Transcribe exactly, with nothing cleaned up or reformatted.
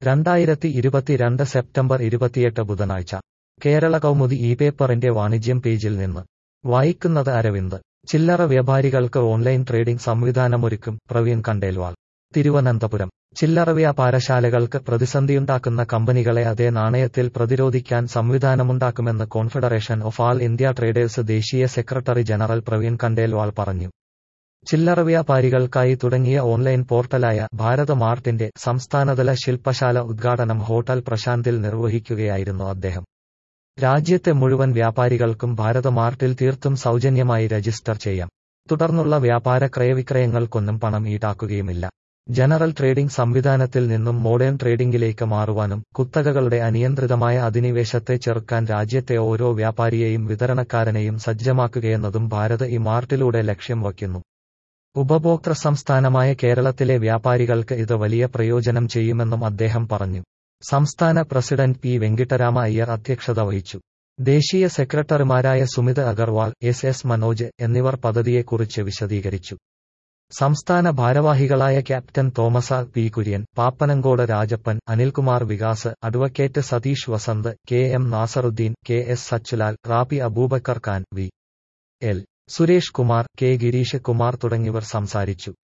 രണ്ടായിരത്തി ഇരുപത്തിരണ്ട് സെപ്റ്റംബർ ഇരുപത്തിയെട്ട് ബുധനാഴ്ച കേരള കൗമുദി ഈ പേപ്പറിന്റെ വാണിജ്യം പേജിൽ നിന്ന് വായിക്കുന്നത് അരവിന്ദ്. ചില്ലറ വ്യാപാരികൾക്ക് ഓൺലൈൻ ട്രേഡിംഗ് സംവിധാനമൊരുക്കും പ്രവീൺ കണ്ടേൽവാൾ. തിരുവനന്തപുരം. ചില്ലറ വ്യാപാരശാലകൾക്ക് പ്രതിസന്ധിയുണ്ടാക്കുന്ന കമ്പനികളെ അതേ നാണയത്തിൽ പ്രതിരോധിക്കാൻ സംവിധാനമുണ്ടാക്കുമെന്ന് Confederation of All India Traders ദേശീയ സെക്രട്ടറി ജനറൽ പ്രവീൺ കണ്ടേൽവാൾ പറഞ്ഞു. ചില്ലറ വ്യാപാരികൾക്കായി തുടങ്ങിയ ഓൺലൈൻ പോർട്ടലായ ഭാരത് മാർട്ടിന്റെ സംസ്ഥാനതല ശില്പശാല ഉദ്ഘാടനം ഹോട്ടൽ പ്രശാന്തിൽ നിർവഹിക്കുകയായിരുന്നു അദ്ദേഹം. രാജ്യത്തെ മുഴുവൻ വ്യാപാരികൾക്കും ഭാരത് മാർട്ടിൽ തീർത്തും സൗജന്യമായി രജിസ്റ്റർ ചെയ്യാം. തുടർന്നുള്ള വ്യാപാര ക്രയവിക്രയങ്ങൾക്കൊന്നും പണം ഈടാക്കുകയുമില്ല. ജനറൽ ട്രേഡിംഗ് സംവിധാനത്തിൽ നിന്നും മോഡേൺ ട്രേഡിംഗിലേക്ക് മാറുവാനും കുത്തകകളുടെ അനിയന്ത്രിതമായ അധിനിവേശത്തെ ചെറുക്കാൻ രാജ്യത്തെ ഓരോ വ്യാപാരിയെയും വിതരണക്കാരനെയും സജ്ജമാക്കുകയെന്നതും ഭാരത് ഇ മാർട്ടിലൂടെ ലക്ഷ്യം വയ്ക്കുന്നു. ഉപഭോക്തൃ സംസ്ഥാനമായ കേരളത്തിലെ വ്യാപാരികൾക്ക് ഇത് വലിയ പ്രയോജനം ചെയ്യുമെന്നും അദ്ദേഹം പറഞ്ഞു. സംസ്ഥാന പ്രസിഡന്റ് പി വെങ്കിട്ടരാമ അയ്യർ അധ്യക്ഷത വഹിച്ചു. ദേശീയ സെക്രട്ടറിമാരായ സുമിത് അഗർവാൾ, എസ് എസ് മനോജ് എന്നിവർ പദ്ധതിയെക്കുറിച്ച് വിശദീകരിച്ചു. സംസ്ഥാന ഭാരവാഹികളായ captain Thomas P Kurian, Pappanamcode Rajappan, Anilkumar Vikas, advocate Satheesh Vasanth, K M Nasaruddin, K S Sachulal, Rappi Aboobacker Khan, V L Suresh Kumar, K Girish Kumar തുടങ്ങിയവർ സംസാരിച്ചു.